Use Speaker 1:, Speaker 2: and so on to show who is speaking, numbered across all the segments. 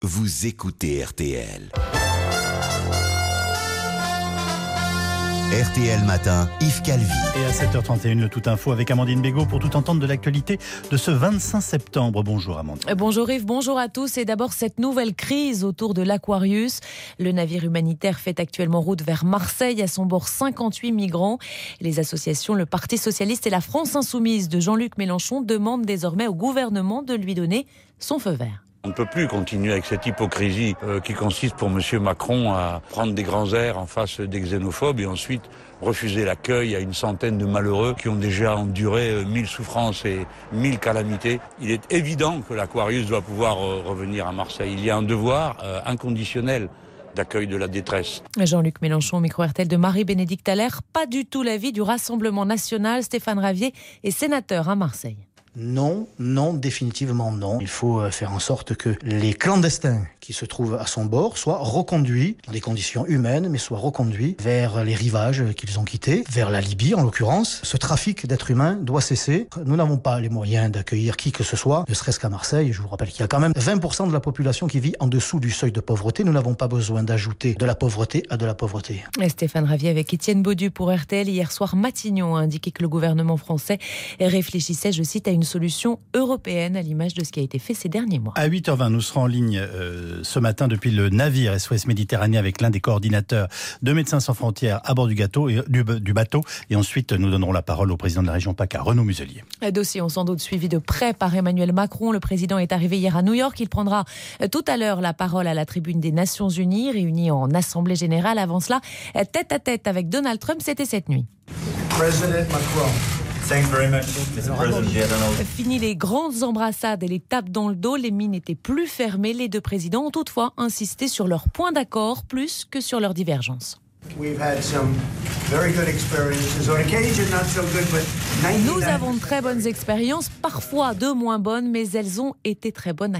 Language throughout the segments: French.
Speaker 1: Vous écoutez RTL. RTL Matin, Yves Calvi.
Speaker 2: Et à 7h31, le Tout Info avec Amandine Bégaud pour tout entendre de l'actualité de ce 25 septembre. Bonjour Amandine.
Speaker 3: Bonjour Yves, bonjour à tous. Et d'abord cette nouvelle crise autour de l'Aquarius. Le navire humanitaire fait actuellement route vers Marseille. À son bord 58 migrants. Les associations, le Parti Socialiste et la France Insoumise de Jean-Luc Mélenchon demandent désormais au gouvernement de lui donner son feu vert.
Speaker 4: On ne peut plus continuer avec cette hypocrisie qui consiste pour M. Macron à prendre des grands airs en face des xénophobes et ensuite refuser l'accueil à une centaine de malheureux qui ont déjà enduré 1000 souffrances et 1000 calamités. Il est évident que l'Aquarius doit pouvoir revenir à Marseille. Il y a un devoir inconditionnel d'accueil de la détresse.
Speaker 3: Jean-Luc Mélenchon, micro-RTL de Marie-Bénédicte Allaire. Pas du tout l'avis du Rassemblement National. Stéphane Ravier est sénateur à Marseille.
Speaker 5: Non, définitivement non. Il faut faire en sorte que les clandestins qui se trouvent à son bord soient reconduits dans des conditions humaines, mais soient reconduits vers les rivages qu'ils ont quittés, vers la Libye en l'occurrence. Ce trafic d'êtres humains doit cesser. Nous n'avons pas les moyens d'accueillir qui que ce soit, ne serait-ce qu'à Marseille. Je vous rappelle qu'il y a quand même 20% de la population qui vit en dessous du seuil de pauvreté. Nous n'avons pas besoin d'ajouter de la pauvreté à de la pauvreté.
Speaker 3: Et Stéphane Ravier avec Étienne Baudu pour RTL. Hier soir, Matignon a indiqué que le gouvernement français réfléchissait, je cite, à une solution européenne à l'image de ce qui a été fait ces derniers mois.
Speaker 2: À 8h20, nous serons en ligne ce matin depuis le navire SOS Méditerranée avec l'un des coordinateurs de Médecins sans frontières à bord du bateau. Et ensuite, nous donnerons la parole au président de la région PACA, Renaud Muselier.
Speaker 3: Dossier sans doute suivi de près par Emmanuel Macron. Le président est arrivé hier à New York. Il prendra tout à l'heure la parole à la tribune des Nations Unies, réunie en Assemblée Générale. Avant cela, tête à tête avec Donald Trump, c'était cette nuit.
Speaker 6: Président Macron. Thanks very much, Mr. President.
Speaker 3: Fini les grandes embrassades et les tapes dans le dos, les mines étaient plus fermées. Les deux présidents ont toutefois insisté sur leur point d'accord plus que sur leurs divergences. Nous avons de très bonnes expériences, parfois de moins bonnes, mais elles ont été très bonnes à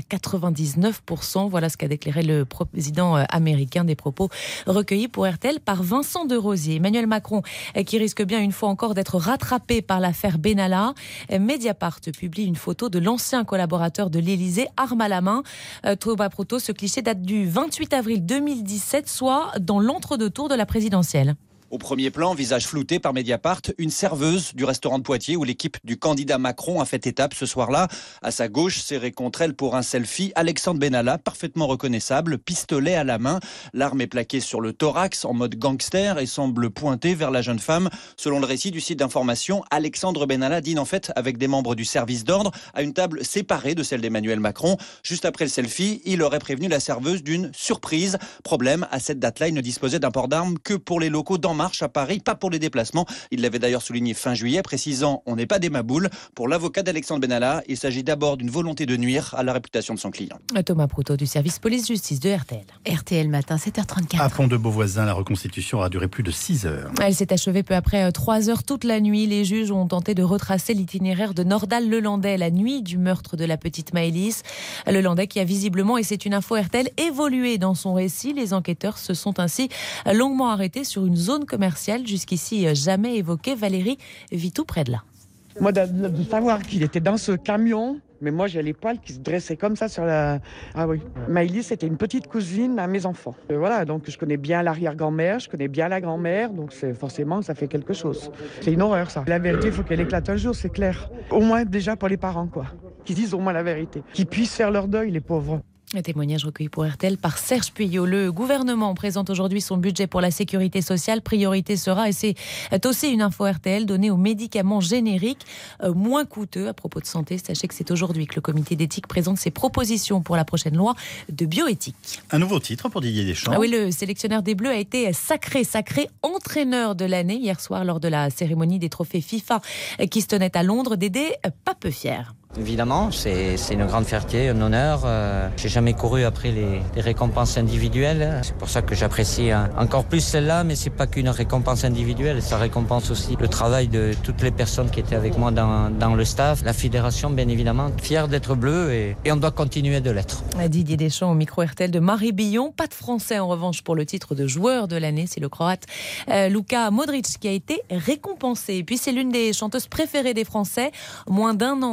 Speaker 3: 99%. Voilà ce qu'a déclaré le président américain, des propos recueillis pour RTL par Vincent de Rosier. Emmanuel Macron qui risque bien une fois encore d'être rattrapé par l'affaire Benalla. Mediapart publie une photo de l'ancien collaborateur de l'Élysée, arme à la main. Trop à proto, ce cliché date du 28 avril 2017, soit dans l'entre-deux-tours de la présidentielle.
Speaker 7: Au premier plan, visage flouté par Mediapart, une serveuse du restaurant de Poitiers où l'équipe du candidat Macron a fait étape ce soir-là. À sa gauche, serré contre elle pour un selfie, Alexandre Benalla, parfaitement reconnaissable, pistolet à la main. L'arme est plaquée sur le thorax en mode gangster et semble pointer vers la jeune femme. Selon le récit du site d'information, Alexandre Benalla dîne en fait avec des membres du service d'ordre à une table séparée de celle d'Emmanuel Macron. Juste après le selfie, il aurait prévenu la serveuse d'une surprise. Problème, à cette date-là, il ne disposait d'un port d'armes que pour les locaux d'En Marche à Paris, pas pour les déplacements. Il l'avait d'ailleurs souligné fin juillet, précisant « On n'est pas des maboules ». Pour l'avocat d'Alexandre Benalla, il s'agit d'abord d'une volonté de nuire à la réputation de son client.
Speaker 3: Thomas Proutot du service police-justice de RTL. RTL matin, 7h34.
Speaker 2: À Pont-de-Beauvoisin, la reconstitution aura duré plus de 6 heures.
Speaker 3: Elle s'est achevée peu après 3 heures toute la nuit. Les juges ont tenté de retracer l'itinéraire de Nordal Lelandais la nuit du meurtre de la petite Maëlys. Lelandais qui a visiblement, et c'est une info RTL, évolué dans son récit. Les enquêteurs se sont ainsi longuement arrêtés sur une zone commerciale jusqu'ici jamais évoquée. Valérie vit tout près de là.
Speaker 8: Moi, de savoir qu'il était dans ce camion, mais moi j'ai les poils qui se dressaient comme ça sur la... Ah oui, Maëlys c'était une petite cousine à mes enfants. Voilà, donc je connais bien l'arrière-grand-mère, je connais bien la grand-mère, donc forcément ça fait quelque chose. C'est une horreur ça. La vérité, il faut qu'elle éclate un jour, c'est clair. Au moins déjà pour les parents, quoi. Qu'ils disent au moins la vérité. Qu'ils puissent faire leur deuil, les pauvres.
Speaker 3: Un témoignage recueilli pour RTL par Serge Puyot. Le gouvernement présente aujourd'hui son budget pour la sécurité sociale. Priorité sera, et c'est aussi une info RTL, donnée aux médicaments génériques moins coûteux. À propos de santé, sachez que c'est aujourd'hui que le comité d'éthique présente ses propositions pour la prochaine loi de bioéthique.
Speaker 2: Un nouveau titre pour Didier Deschamps.
Speaker 3: Oui, le sélectionneur des Bleus a été sacré entraîneur de l'année hier soir lors de la cérémonie des trophées FIFA qui se tenait à Londres. Dédé, pas peu fier.
Speaker 9: Évidemment, c'est une grande fierté, un honneur. J'ai jamais couru après les récompenses individuelles. C'est pour ça que j'apprécie encore plus celle-là, mais c'est pas qu'une récompense individuelle, ça récompense aussi le travail de toutes les personnes qui étaient avec moi dans le staff. La fédération, bien évidemment, fière d'être bleu et on doit continuer de l'être.
Speaker 3: Didier Deschamps au micro RTL de Marie Billon. Pas de français en revanche pour le titre de joueur de l'année, c'est le croate Luka Modric qui a été récompensé. Et puis c'est l'une des chanteuses préférées des Français, moins d'1 an après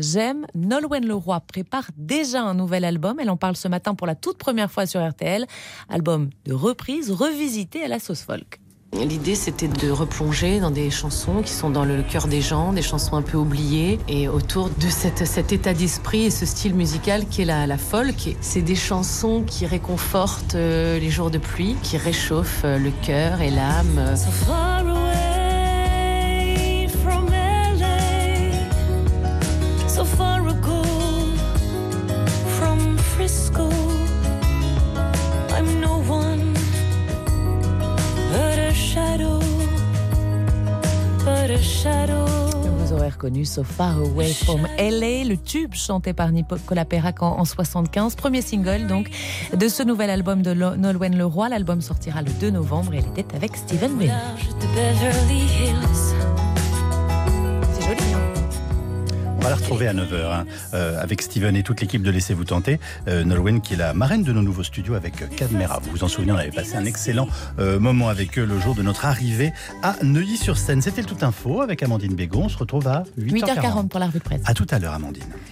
Speaker 3: J'aime. Nolwenn Leroy prépare déjà un nouvel album. Elle en parle ce matin pour la toute première fois sur RTL. Album de reprise, revisité à la sauce folk.
Speaker 10: L'idée, c'était de replonger dans des chansons qui sont dans le cœur des gens, des chansons un peu oubliées, et autour de cet état d'esprit et ce style musical qui est la folk. C'est des chansons qui réconfortent les jours de pluie, qui réchauffent le cœur et l'âme.
Speaker 11: So far away from LA, so far ago from Frisco, I'm no one but a shadow, but a shadow.
Speaker 3: Vous aurez reconnu So Far Away From LA, le tube chanté par Nicolas Perrac en 75, premier single donc de ce nouvel album de Nolwenn Leroy. L'album sortira le 2 novembre et elle était avec Steven Benny. C'est joli, hein?
Speaker 2: On va la retrouver à 9h avec Steven et toute l'équipe de Laissez-vous tenter. Nolwenn qui est la marraine de nos nouveaux studios avec Cadmera. Vous vous en souvenez, on avait passé un excellent moment avec eux le jour de notre arrivée à Neuilly-sur-Seine. C'était le Tout Info avec Amandine Bégaud. On se retrouve à 8h40
Speaker 3: pour la revue de presse.
Speaker 2: À tout à l'heure, Amandine.